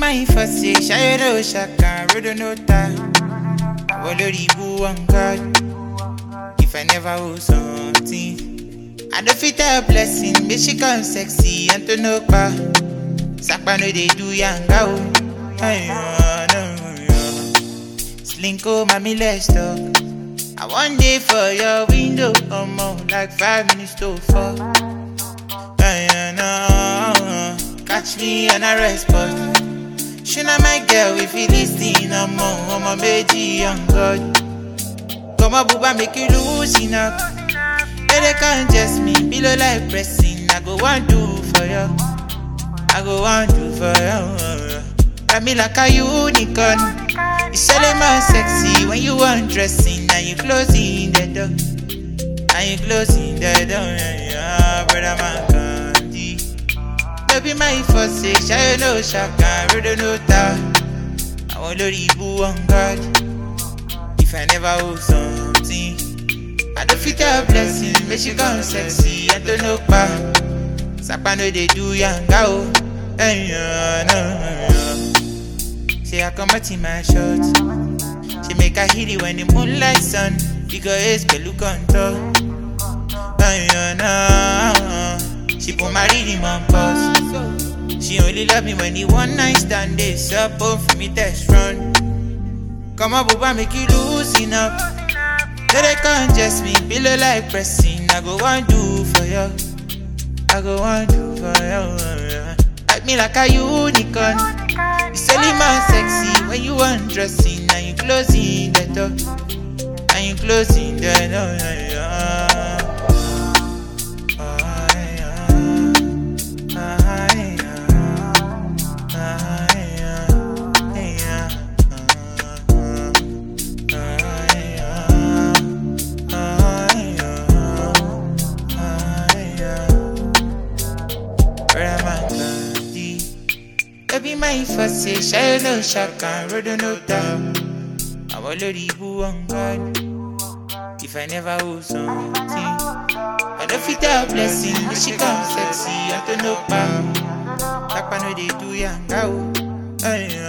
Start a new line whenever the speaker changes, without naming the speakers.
my first say, shy no shaka, road no time. I will leave you on God. If I never hold something, I don't fit a blessing, but she come sexy and to no pa. Sapa no they do yanga oh. Slinko, mommy, let's talk. I want day for your window, more like 5 minutes to 4. Catch me on a rest spot. She not my girl if you listen no more. I'm a baby on God. Come on, booba, make you loosen up. They can't just me, below like pressing. I go one do for you. I go one do for you. Got me like a unicorn. You selling more sexy when you want dressing. And you closing the door. And you closing the door. Yeah, brother man candy. Baby my first say, shy no shaka, road no ta. I want to leave you on God. If I never hold something, I don't fit a blessing, but she come sexy and to no pa. Sapa no they do yanga oh. Say I come out in my shorts. She make her hit it when the moonlight sun. Because it's look on top. She put my rhythm on pause. She only love me when the one night stand is up for me test run. Come on, booba, make you loosen up. So they can't just me, below like pressing. I go one do for you. I go one do for you. Like me like a unicorn. You selling more sexy when you want dressing. And you closing the door. And you closing the door. Baby, my first say, shy no shaka, road no down. I will leave you on God. If I never hold something, I don't fit a blessing, but she come sexy, I don't know power. Papa no they do yanga.